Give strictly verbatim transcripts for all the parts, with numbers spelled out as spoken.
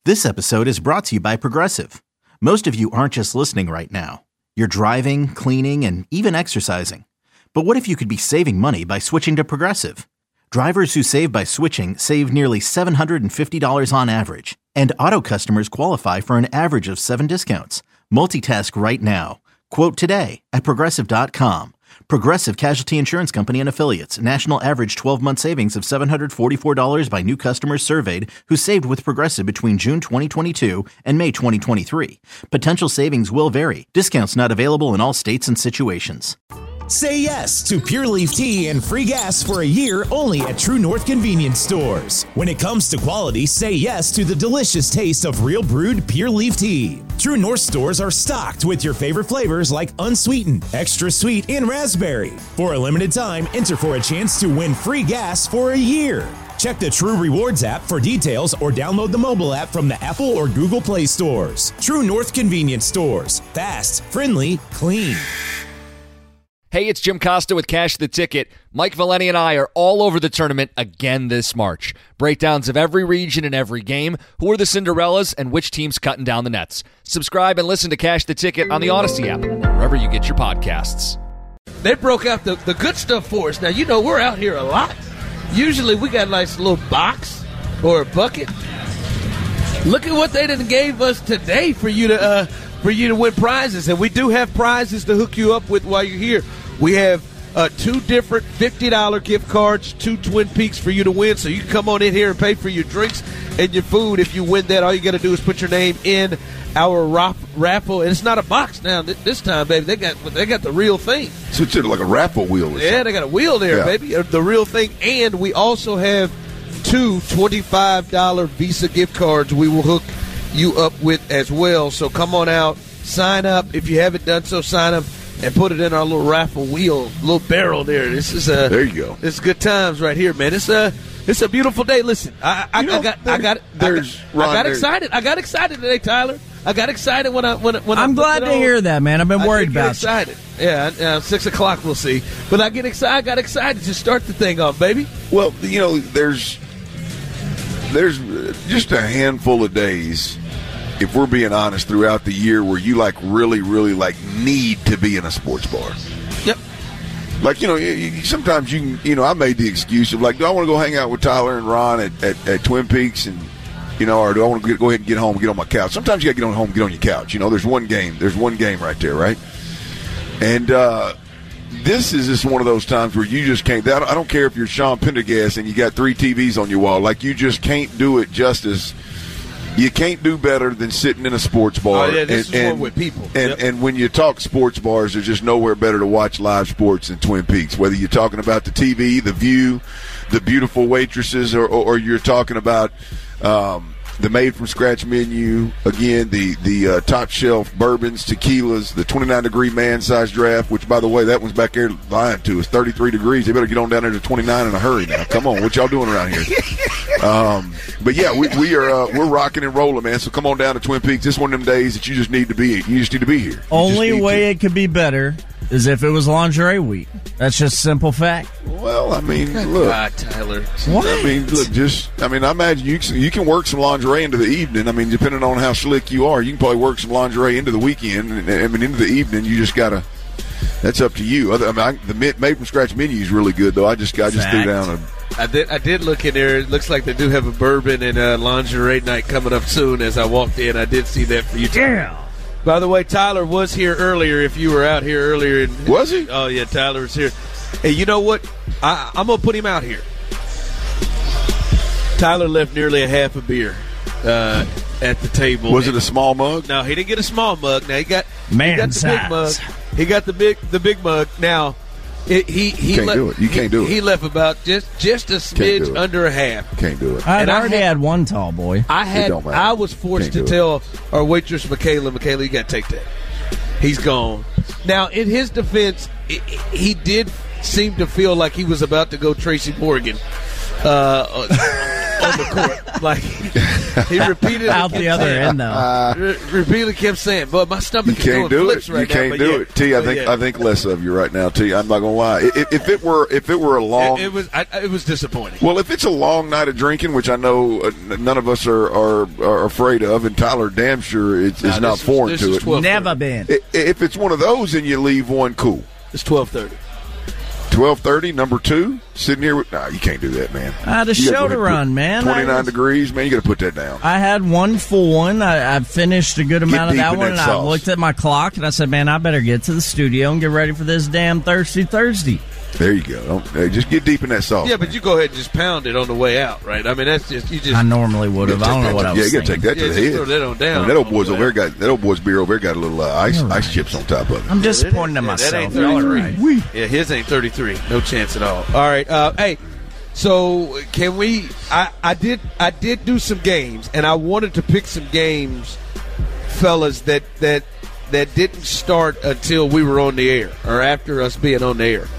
This episode is brought to you by Progressive. Most of you aren't just listening right now. You're driving, cleaning, and even exercising. But what if you could be saving money by switching to Progressive? Drivers who save by switching save nearly seven hundred fifty dollars on average. And auto customers qualify for an average of seven discounts. Multitask right now. Quote today at Progressive dot com. Progressive Casualty Insurance Company and Affiliates. National average twelve-month savings of seven hundred forty-four dollars by new customers surveyed who saved with Progressive between June twenty twenty-two and May twenty twenty-three. Potential savings will vary. Discounts not available in all states and situations. Say yes to Pure Leaf Tea and free gas for a year only at True North Convenience Stores. When it comes to quality, say yes to the delicious taste of real brewed Pure Leaf Tea. True North stores are stocked with your favorite flavors like unsweetened, extra sweet, and raspberry. For a limited time, enter for a chance to win free gas for a year. Check the True Rewards app for details or download the mobile app from the Apple or Google Play stores. True North Convenience Stores. Fast, friendly, clean. Hey, it's Jim Costa with Cash the Ticket. Mike Valeni and I are all over the tournament again this March. Breakdowns of every region and every game, who are the Cinderellas, and which team's cutting down the nets. Subscribe and listen to Cash the Ticket on the Odyssey app, wherever you get your podcasts. They broke out the, the good stuff for us. Now, you know, we're out here a lot. Usually we got a nice little box or a bucket. Look at what they done gave us today for you to uh, for you to win prizes. And we do have prizes to hook you up with while you're here. We have uh, two different fifty dollars gift cards, two Twin Peaks for you to win. So you can come on in here and pay for your drinks and your food. If you win that, all you got to do is put your name in our raffle. And it's not a box now this time, baby. They got they got the real thing. So it's like a raffle wheel or something. Yeah, they got a wheel there, yeah. baby. The real thing. And we also have two twenty-five dollars Visa gift cards we will hook you up with as well. So come on out, sign up. If you haven't done so, sign up and put it in our little raffle wheel, little barrel there. This is a there you go. It's good times right here, man. It's a it's a beautiful day. Listen, I, I, know, I got I got there's I got, Ron, I got there's, excited. I got excited today, Tyler. I got excited when I when when I'm I glad to hear that, man. I've been I worried did get about excited. You. Yeah, uh, six o'clock we'll see. But I get excited. I got excited to start the thing off, baby. Well, you know, there's there's just a handful of days, if we're being honest, throughout the year where you like really, really like need to be in a sports bar. Yep. Like, you know, you, you, sometimes you can, you know, I made the excuse of like, do I want to go hang out with Tyler and Ron at, at, at Twin Peaks and, you know, or do I want to get, go ahead and get home and get on my couch? Sometimes you got to get on home and get on your couch. You know, there's one game. There's one game right there, right? And uh, this is just one of those times where you just can't. I don't care if you're Sean Pendergast and you got three T Vs on your wall. Like, you just can't do it justice. You can't do better than sitting in a sports bar. Oh, yeah, this and, is and, one with people. And, yep. and when you talk sports bars, there's just nowhere better to watch live sports than Twin Peaks. Whether you're talking about the T V, the view, the beautiful waitresses, or, or, or you're talking about um, the made-from-scratch menu, again, the, the uh, top-shelf bourbons, tequilas, the twenty-nine degree man-size draft, which, by the way, that one's back there lying to us, thirty-three degrees. They better get on down there to twenty-nine in a hurry now. Come on, what y'all doing around here? Um, but, yeah, we, we are uh, we're rocking and rolling, man, so come on down to Twin Peaks. This is one of them days that you just need to be You just need to be here. You Only way to. it could be better is if it was lingerie week. That's just simple fact. Well, I mean, look. God, Tyler. What? I mean, look, just, I mean, I imagine you can, you can work some lingerie into the evening. I mean, depending on how slick you are, you can probably work some lingerie into the weekend. And, I mean, into the evening, you just got to, that's up to you. I mean, I, the made-from-scratch menu is really good, though. I just, I just threw down a. I did. I did look in there. It looks like they do have a bourbon and a lingerie night coming up soon. As I walked in, I did see that for you. Yeah. By the way, Tyler was here earlier. If you were out here earlier, and, was he? Oh yeah, Tyler was here. Hey, you know what? I, I'm gonna put him out here. Tyler left nearly a half a beer uh, at the table. Was it a small mug? No, he didn't get a small mug. Now he got Man he got the size. big mug. He got the big the big mug. Now it, he he you can't left, do it. You he, can't do it. He left about just just a smidge under a half. Can't do it. I'd And I already had- had one tall boy. I had don't matter. I was forced Can't to do tell our waitress Michaela, Michaela, you got to take that. He's gone. Now, in his defense, it, it, he did seem to feel like he was about to go Tracy Morgan uh, on the court. Like he repeatedly Out the other saying, end, though. Uh, re- repeatedly kept saying, "But my stomach You is can't doing do flips it. right You can't now." do yeah. it. T, I But think yeah. I think less of you right now. T, I'm not gonna lie. If, if it were if it were a long, It, it was I, it was disappointing. well, if it's a long night of drinking, which I know uh, none of us are, are are afraid of, and Tyler damn sure it's, Nah, it's not this is- foreign this to is it. twelve Never been. I- If it's one of those and you leave one, cool. It's twelve thirty. twelve thirty, number two, sitting here with, nah, you can't do that, man. I had a You gotta show go to ahead and run, put man. twenty-nine I was- degrees, man, you got to put that down. I had one full one. I, I finished a good amount of deep that in one, that and I sauce. looked at my clock, and I said, man, I better get to the studio and get ready for this damn Thirsty Thursday. There you go. Don't, hey, just get deep in that sauce. Yeah, but you go ahead and just pound it on the way out, right? I mean, that's just you just I normally would have. I don't know what I was Yeah, you got to take that Yeah, to the just head. throw that on down I mean, that old on the boy's way over there out. got that old boy's beer over there got a little uh, ice All right. ice chips on top of it. I'm disappointed in Yeah, that myself. ain't Y'all are thirty-three. right. Yeah, his ain't thirty-three. No chance at all. All right. Uh, hey, so can we? I, I did I did do some games, and I wanted to pick some games, fellas, that that that didn't start until we were on the air or after us being on the air.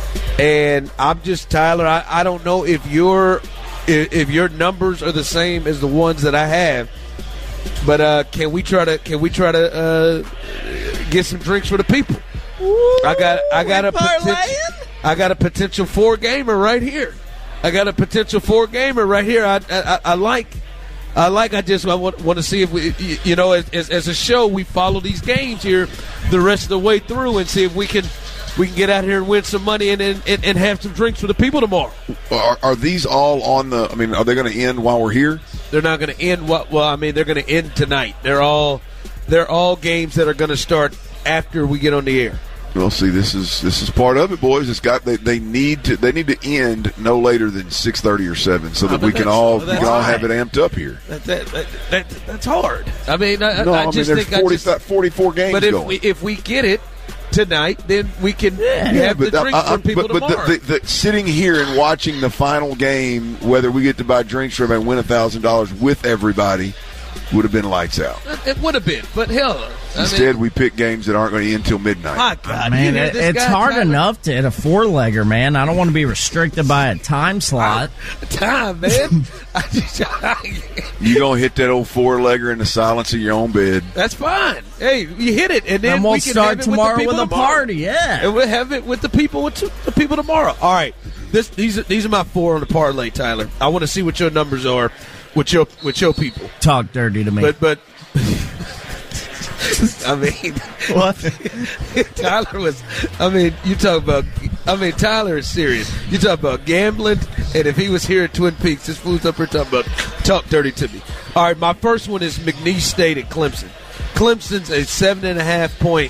And I'm just Tyler. I, I don't know if your if, if your numbers are the same as the ones that I have, but uh, can we try to can we try to uh, get some drinks for the people? I got I got a potential, I got a potential four gamer right here. I got a potential four gamer right here. I I, I like I like. I just I want, want to see if we you know as, as as a show we follow these games here the rest of the way through and see if we can we can get out here and win some money and and, and have some drinks for the people tomorrow. Are, are these all on the? I mean, are they going to end while we're here? They're not going to end what? Well, I mean, they're going to end tonight. They're all they're all games that are going to start after we get on the air. Well, see, this is this is part of it, boys. It's got they, they need to they need to end no later than six thirty or seven, so that Oh, but we can that's- all well, we can that's all fine. have it amped up here. That, that, that, that that's hard. I mean, I, No, I I, mean just there's think forty, I just, forty-four games But if going. we if we get it tonight, then we can Yeah, have the but, drinks I- I- for people but, but tomorrow. the, the, the, sitting here and watching the final game, whether we get to buy drinks for everybody and win a thousand dollars with everybody, would have been lights out. It would have been, but hell, I Instead, mean, we pick games that aren't going to end until midnight. my God, Man, you hear it, this it's guy, hard Tyler? enough to hit a four-legger, man. I don't want to be restricted by a time slot. Time, man. I just, You gonna hit that old four-legger in the silence of your own bed. that's fine. Hey, you hit it, and then And we'll we can start have it tomorrow with, with, the a people tomorrow. party, yeah. And we'll have it with the people with the people tomorrow. All right, this these are these are my four on the parlay, Tyler. I want to see what your numbers are with your with your people. Talk dirty to me. But but I mean, what? Tyler was. I mean, you talk about. I mean, Tyler is serious. You talk about gambling, and if he was here at Twin Peaks, this fool's up here talking about talk dirty to me. All right, my first one is McNeese State at Clemson. Clemson's a seven and a half point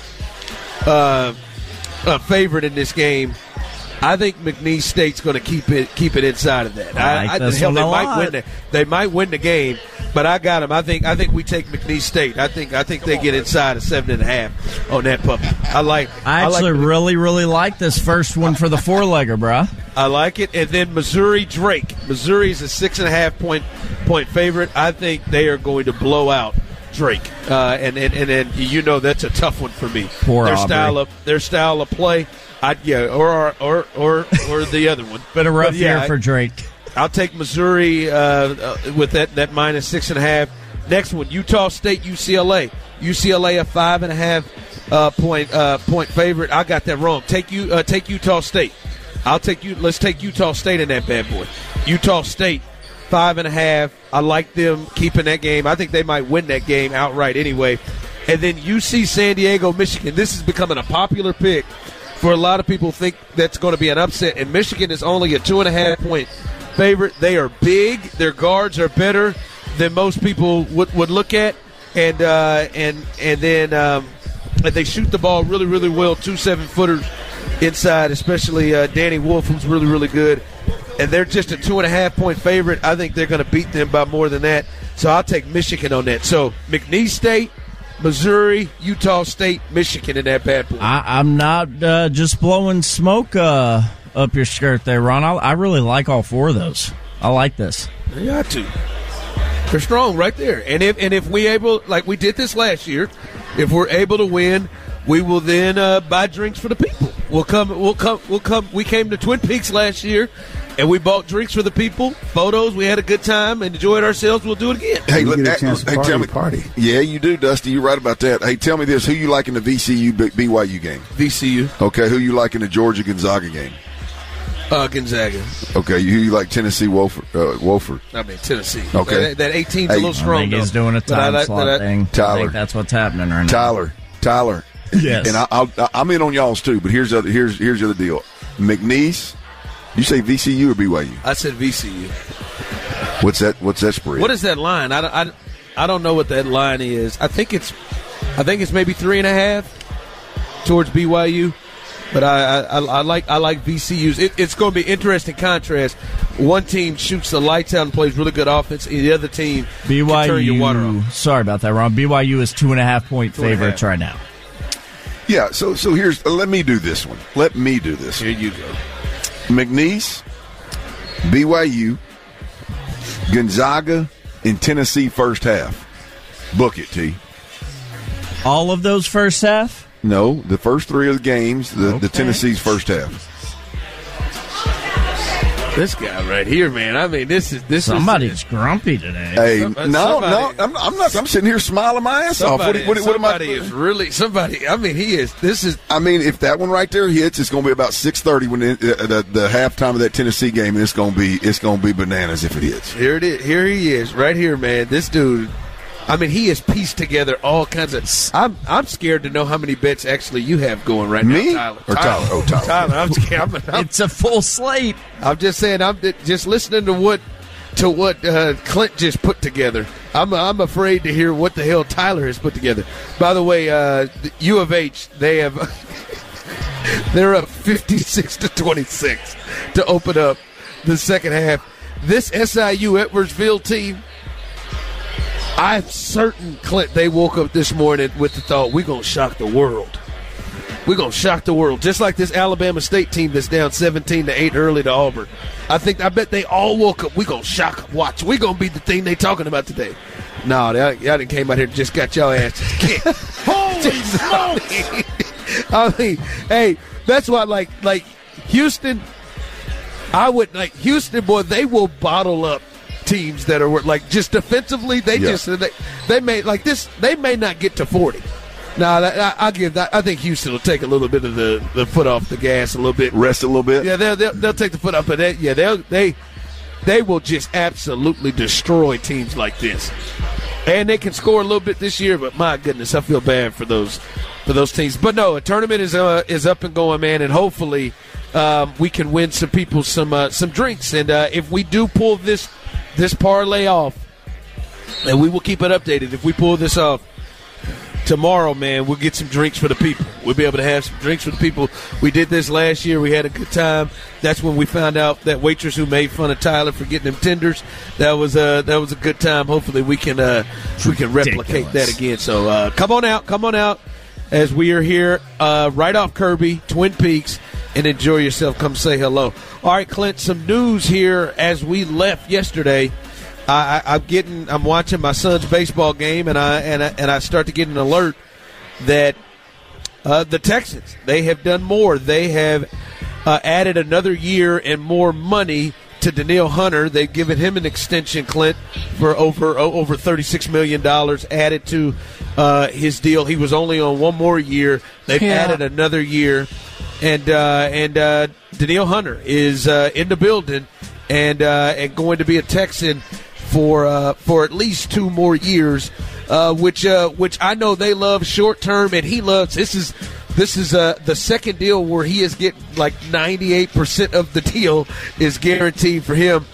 uh, uh, favorite in this game. I think McNeese State's going to keep it keep it inside of that. I like this hell, one they a might lot. win the, They might win the game, but I got them. I think I think we take McNeese State. I think I think they get inside of seven and a half on that puppy. I like. I actually like, really, really like this first one for the four-legger, bruh. I like it. And then Missouri Drake. Missouri is a six and a half point point favorite. I think they are going to blow out Drake. Uh, and and and then you know that's a tough one for me. Poor their Aubrey. style of their style of play. I yeah, or or or or the other one. Been a rough But, yeah, year for Drake. I'll take Missouri uh, uh, with that, that minus six and a half. Next one, Utah State, U C L A. U C L A a five and a half uh, point uh, point favorite. I got that wrong. Take you uh, take Utah State. I'll take you. Let's take Utah State in that bad boy. Utah State five and a half. I like them keeping that game. I think they might win that game outright anyway. And then U C San Diego, Michigan. This is becoming a popular pick. For a lot of people think that's going to be an upset, and Michigan is only a two and a half point favorite. They are big. Their guards are better than most people would, would look at, and uh, and and then um, they shoot the ball really really well. Two seven footers inside, especially uh, Danny Wolf, who's really really good. And they're just a two and a half point favorite. I think they're going to beat them by more than that. So I'll take Michigan on that. So McNeese State, Missouri, Utah State, Michigan in that bad boy. I, I'm not uh, just blowing smoke uh, up your skirt there, Ron. I, I really like all four of those. I like this. They got to. They're strong right there. And if and if we able, like we did this last year, if we're able to win, we will then uh, buy drinks for the people. We'll come. We'll come. We'll come. We came to Twin Peaks last year, and we bought drinks for the people, photos. We had a good time and enjoyed ourselves. We'll do it again. Hey, you let, get a chance to hey party, tell me, party. Yeah, you do, Dusty. You're right about that. Hey, tell me this: who you like in the V C U B Y U game? V C U. Okay, who you like in the Georgia Gonzaga game? Uh, Gonzaga. Okay, you, you like Tennessee Wofford? Uh, Wofford. I mean Tennessee. Okay, that, that eighteen's hey, a little strong. I think he's though. doing a time I, slot I, thing. Tyler. I think that's what's happening right now. Tyler, Tyler. Yes. And I, I'll, I'm in on y'all's too, but here's the other, here's here's the other deal. McNeese, you say V C U or B Y U? I said V C U. What's that? What's that spread? What is that line? I, I, I don't know what that line is. I think it's I think it's maybe three and a half towards B Y U. But I, I, I like I like V C U's. It, it's going to be interesting contrast. One team shoots the lights out and plays really good offense. And the other team B Y U. can turn your water off. Sorry about that, Ron. B Y U is two and a half point Two and a favorites half. right now. Yeah. So so here's let me do this one. Let me do this. Here you go. McNeese, B Y U, Gonzaga, and Tennessee first half. Book it, T. All of those first half? No, the first three of the games, the, the Okay. Tennessee's first half. This guy right here, man. I mean, this is this Somebody's is grumpy today. Hey, Some- no, somebody- no, I'm, I'm not. I'm sitting here smiling my ass off. What, somebody, what, what am I? somebody is really somebody. I mean, he is. This is I mean, if that one right there hits, it's going to be about six thirty when the, uh, the the halftime of that Tennessee game, and it's going to be it's going to be bananas if it hits. here. It is. Here he is, right here, man. This dude. I mean, he has pieced together all kinds of. I'm I'm scared to know how many bets actually you have going right Me? now, Tyler. Or Tyler? Oh, Tyler. Tyler, I'm scared. I'm, I'm, It's a full slate. I'm just saying. I'm just listening to what to what uh, Clint just put together. I'm I'm afraid to hear what the hell Tyler has put together. By the way, uh, the U of H they have they're up fifty-six to twenty-six to open up the second half. This S I U Edwardsville team. I'm certain, Clint, they woke up this morning with the thought, we're going to shock the world. We're going to shock the world. Just like this Alabama State team that's down seventeen to eight early to Auburn. I think, I bet they all woke up, we're going to shock them. Watch, we're going to be the thing they talking about today. No, y'all, y'all didn't came out here and just got y'all asses kicked. Holy smokes! I mean, hey, that's why, like, like Houston, I would, like, Houston, boy, they will bottle up teams that are like just defensively. They Yeah. just they, they may like this. They may not get to forty. Now I, I give that. I think Houston will take a little bit of the, the foot off the gas a little bit. Rest a little bit. Yeah, they'll they'll, they'll take the foot off, but they, yeah, they'll they they will just absolutely destroy teams like this. And they can score a little bit this year, but my goodness, I feel bad for those for those teams. But no, a tournament is uh, is up and going, man, and hopefully um, we can win some people some uh, some drinks. And uh, if we do pull this this parlay off, and we will keep it updated. If we pull this off tomorrow, man, we'll get some drinks for the people. We'll be able to have some drinks for the people. We did this last year. We had a good time. That's when we found out that waitress who made fun of Tyler for getting them tenders. That was a that was a good time. Hopefully, we can uh, we can replicate that again. So uh, come on out, come on out, as we are here uh, right off Kirby, Twin Peaks, and enjoy yourself. Come say hello. All right, Clint. Some news here as we left yesterday. I, I, I'm getting. I'm watching my son's baseball game, and I and I, and I start to get an alert that uh, the Texans, they have done more. They have uh, added another year and more money to Danielle Hunter. They've given him an extension, Clint, for over over thirty-six million dollars added to uh, his deal. He was only on one more year. They've Yeah. added another year, and uh, and uh, Danielle Hunter is uh, in the building and uh, and going to be a Texan for uh, for at least two more years, uh, which uh, which I know they love short term, and he loves. This is this is uh, the second deal where he is getting like ninety-eight percent of the deal is guaranteed for him.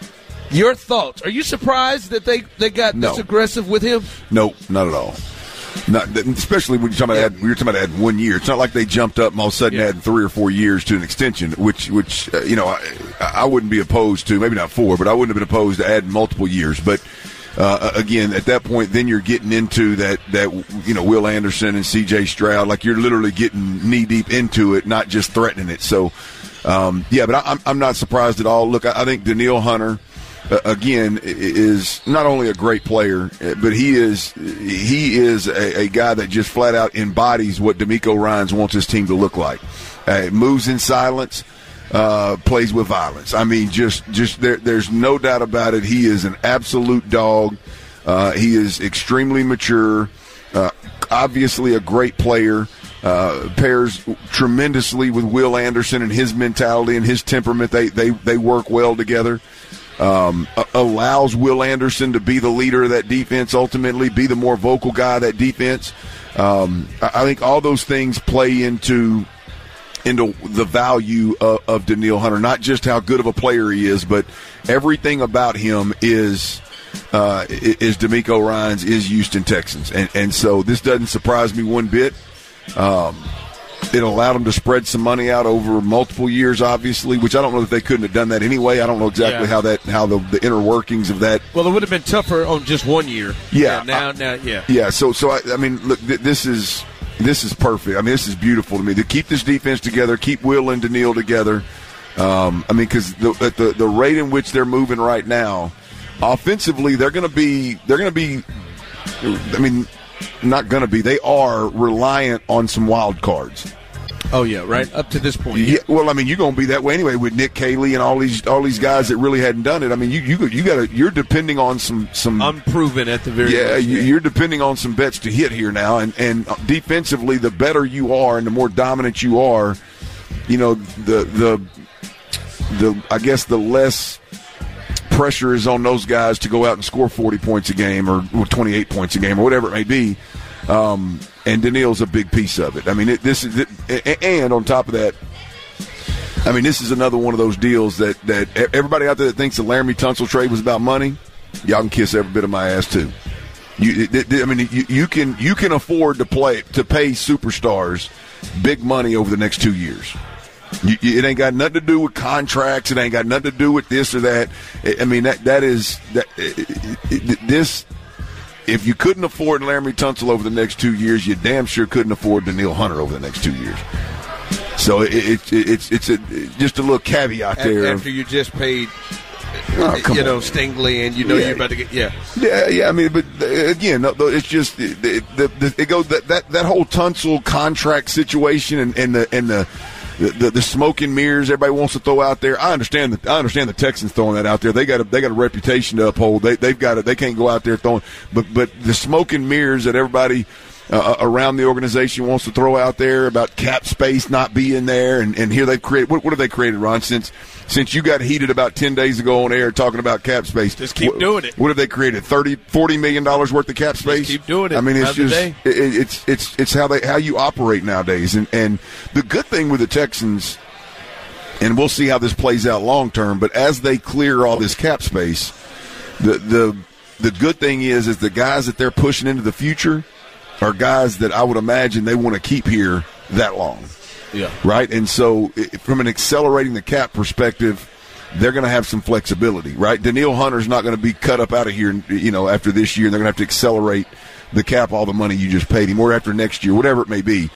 Your thoughts? Are you surprised that they, they got No. this aggressive with him? Nope, not at all. Not, especially when you're talking about adding, we were talking about adding one year. It's not like they jumped up and all of a sudden Yeah. adding three or four years to an extension, which which uh, you know I, I wouldn't be opposed to. Maybe not four, but I wouldn't have been opposed to adding multiple years. But uh, again, at that point, then you're getting into that that you know Will Anderson and C J Stroud, like you're literally getting knee deep into it, not just threatening it. So um, yeah, but I, I'm I'm not surprised at all. Look, I, I think Danielle Hunter. Uh, again, is not only a great player, but he is he is a, a guy that just flat out embodies what DeMeco Ryans wants his team to look like. Uh, moves in silence. uh, plays with violence. I mean, just just there, there's no doubt about it. He is an absolute dog. Uh, he is extremely mature, uh, obviously a great player. Uh, pairs tremendously with Will Anderson and his mentality and his temperament. They they, they work well together. Um, allows Will Anderson to be the leader of that defense, ultimately be the more vocal guy of that defense. Um, I think all those things play into into the value of, of Danielle Hunter, not just how good of a player he is, but everything about him is uh, is D'Amico Ryans, is Houston Texans. And, and so this doesn't surprise me one bit. Um, it allowed them to spread some money out over multiple years, obviously, which I don't know that they couldn't have done that anyway. I don't know exactly yeah. how that how the, the inner workings of that. Well, it would have been tougher on just one year. Yeah. yeah now, I, now, yeah. Yeah. So, so I, I mean, look, th- this is this is perfect. I mean, this is beautiful to me. To keep this defense together, keep Will and Danielle together. Um, I mean, because the, at the the rate in which they're moving right now, offensively, they're going to be they're going to be. I mean. Not going to be. They are reliant on some wild cards. Oh yeah, right up to this point. Yeah. Well, I mean, you're going to be that way anyway with Nick Caley and all these all these guys that really hadn't done it. I mean, you you you got to you're depending on some some unproven at the very yeah. least. You, you're depending on some bets to hit here now, and and defensively, the better you are and the more dominant you are, you know, the the the I guess the less pressure is on those guys to go out and score forty points a game or twenty-eight points a game or whatever it may be. Um, and Danielle's a big piece of it. I mean, it, this is it, and on top of that, I mean, this is another one of those deals that, that everybody out there that thinks the Laramie Tunsil trade was about money, y'all can kiss every bit of my ass too. You, it, it, I mean, you, you can you can afford to play to pay superstars big money over the next two years. You, it ain't got nothing to do with contracts. It ain't got nothing to do with this or that. I mean, that that is that this. If you couldn't afford Laramie Tunsil over the next two years, you damn sure couldn't afford Danielle Hunter over the next two years. So it, it, it, it's it's a, just a little caveat there. After you just paid, oh, you know, on, Stingley, and you know yeah. you're about to get yeah, yeah, yeah. I mean, but again, it's just it, the, the, it goes that, that that whole Tunsil contract situation and, and the and the. The, the the smoke and mirrors everybody wants to throw out there. I understand that. I understand the Texans throwing that out there. They got a they got a reputation to uphold. They they've got it. They can't go out there throwing. But but the smoke and mirrors that everybody uh, around the organization wants to throw out there about cap space not being there, and, and here they've created. What, what have they created, Ron? Since since you got heated about ten days ago on air talking about cap space, just keep what, doing it. What have they created? thirty, forty million dollars worth of cap space. Just keep doing it. I mean, it's Another just day. it, it's it's it's how they how you operate nowadays. And and the good thing with the Texans. And we'll see how this plays out long term. But as they clear all this cap space, the the the good thing is is the guys that they're pushing into the future are guys that I would imagine they want to keep here that long. Yeah. Right. And so, from an accelerating the cap perspective, they're going to have some flexibility. Right. Danielle Hunter's not going to be cut up out of here, you know, after this year. They're going to have to accelerate the cap, all the money you just paid him, or after next year, whatever it may be.